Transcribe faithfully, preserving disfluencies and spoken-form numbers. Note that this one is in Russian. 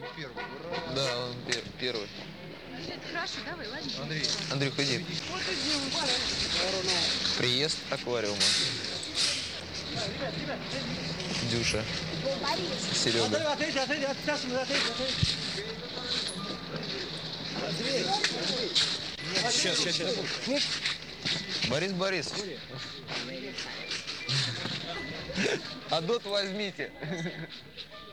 Первый. Да, он пер первый. Хорошо, давай, ладно. Андрей. Андрюх, иди. Приезд аквариума. Дюша. Серега. Сейчас, сейчас, сейчас. Борис Борисович. А дот возьмите.